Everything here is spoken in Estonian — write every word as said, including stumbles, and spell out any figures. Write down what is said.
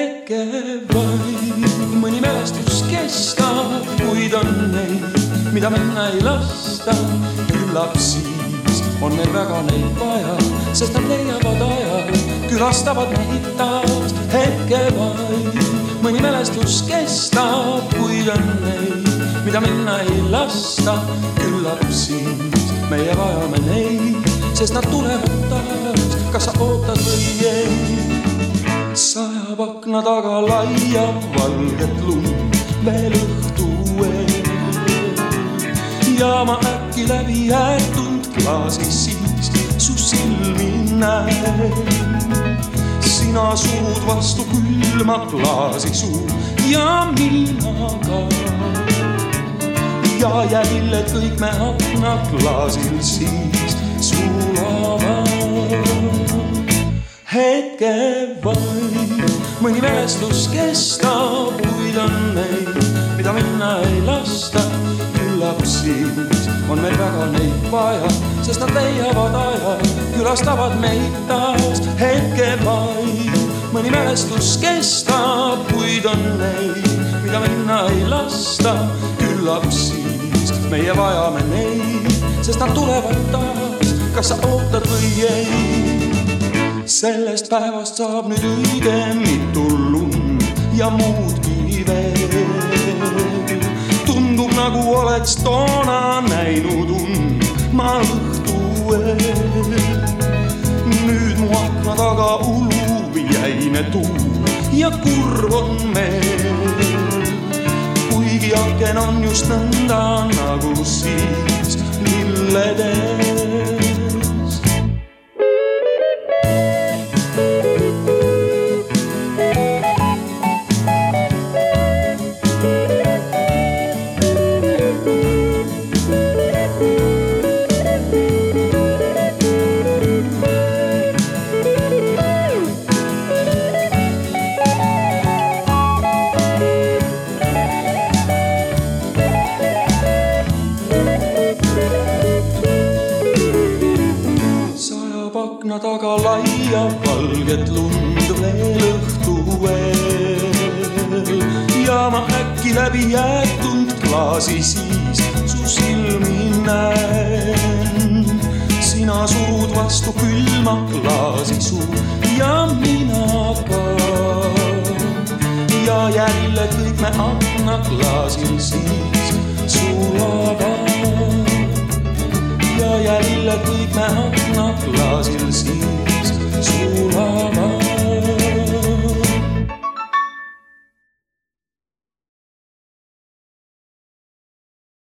hetke vaid. Mõni mälestus kestab, kuid on neid, mida minna ei lasta. Küllap siis on meil väga neid vaja, sest nad leiavad aja, külastavad meid taas. Hetke vaid, mõni mälestus kestab, kuid on neid, mida minna ei lasta. Küllap siis meie vajame neid, sest nad tulevad taas, kas sa ootad või ei. Sajab akna taga laia valget lund veel õhtu eel. Ja ma äkki läbi jäetud klaasi siis su silmi näen. Sina surud vastu külma klaasi suu ja mina ka. Ja jälle kõik me akna klaasil siis sulavad. Hetke vaid, mõni mälestus kestab, kuid on neid, mida minna ei lasta. Küllap siis on meil väga neid vaja, sest nad leiavad aja, külastavad meid taas. Hetke vaid, mõni mälestus kestab, kuid on neid, mida minna ei lasta. Küllap siis meie vajame neid, sest nad tulevad taas, kas sa ootad või ei. Sellest päevast saab nüüd õige mitu lund ja muudki veel. Tundub nagu oleks toona näinud und ma õhtu eel. Nüüd mu akna taga ulub jäine tuul ja kurv on meel. Kuigi aken on just nõnda nagu siis lilledes. Akna taga laia valget lund veel õhtu eel. Ja ma äkki läbi jäetud klaasi siis su silmi näen. Sina surud vastu külma klaasi suu ja mina ka. Ja jälle kõik me akna klaasil siin